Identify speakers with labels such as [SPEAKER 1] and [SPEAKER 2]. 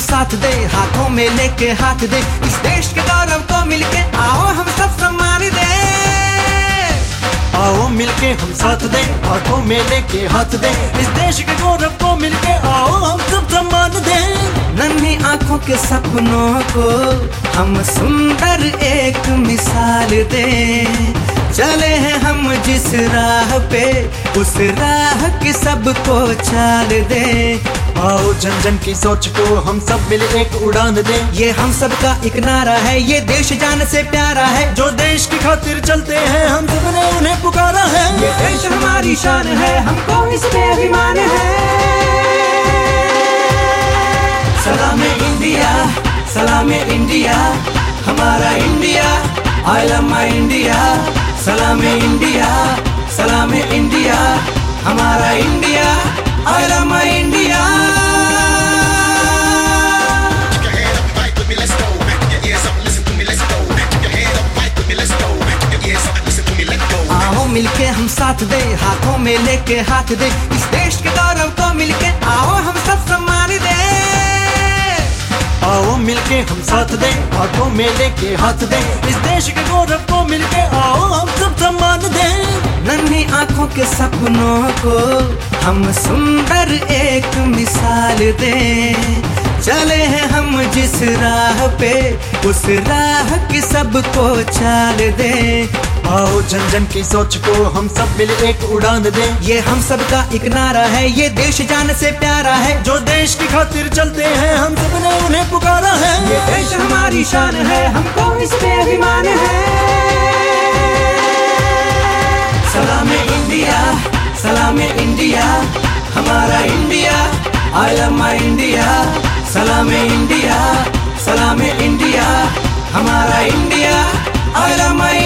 [SPEAKER 1] साथ दे, हाथों में लेके हाथ दे, इस देश के गौरव को मिलके आओ हम सब सम्मान दे।
[SPEAKER 2] आओ मिलके हम साथ दे, हाथों में लेके हाथ दे, इस देश के गौरव को मिलके आओ हम सब सम्मान दे।
[SPEAKER 1] नन्ही आंखों के सपनों को हम सुंदर एक मिसाल दे। चले हैं हम जिस राह पे, उस राह की सबको चाल दे।
[SPEAKER 2] आओ जन जन की सोच को हम सब मिले एक उड़ान दे।
[SPEAKER 1] ये हम सब का एक नारा है, ये देश जान से प्यारा है।
[SPEAKER 2] जो देश की खातिर चलते हैं हम सब ने उन्हें पुकारा है।
[SPEAKER 1] ये देश हमारी शान है, हमको इसमें अभिमान है। सलाम इंडिया, सलाम इंडिया, हमारा India, I love my India. सलाम इंडिया, सलाम इंडिया, हमारा India, I love my India. आओ मिलके हम साथ दे, हाथों में लेके हाथ दे, इस देश के गौरव को मिलके आओ हम सब सम्मान दे।
[SPEAKER 2] आओ मिलके हम साथ दे, हाथों में लेके हाथ दे, इस देश के गौरव को मिलके आओ हम सब सम्मान दे।
[SPEAKER 1] नन्ही आंखों के सपनों को हम सुंदर एक मिसाल दे। चले हैं हम जिस राह पे, उस राह की सबको चाल दे।
[SPEAKER 2] आओ जन जन की सोच को हम सब मिले एक उड़ान दे।
[SPEAKER 1] ये हम सब का एक नारा है, ये देश जान से प्यारा है।
[SPEAKER 2] जो देश की खातिर चलते हैं हम सब ने उन्हें पुकारा है।
[SPEAKER 1] ये देश हमारी शान है, हमको इसमें अभिमान है। सलाम इंडिया, सलाम इंडिया, हमारा India, I love my India. सलाम इंडिया, सलाम इंडिया, हमारा इंडिया, आई लव माय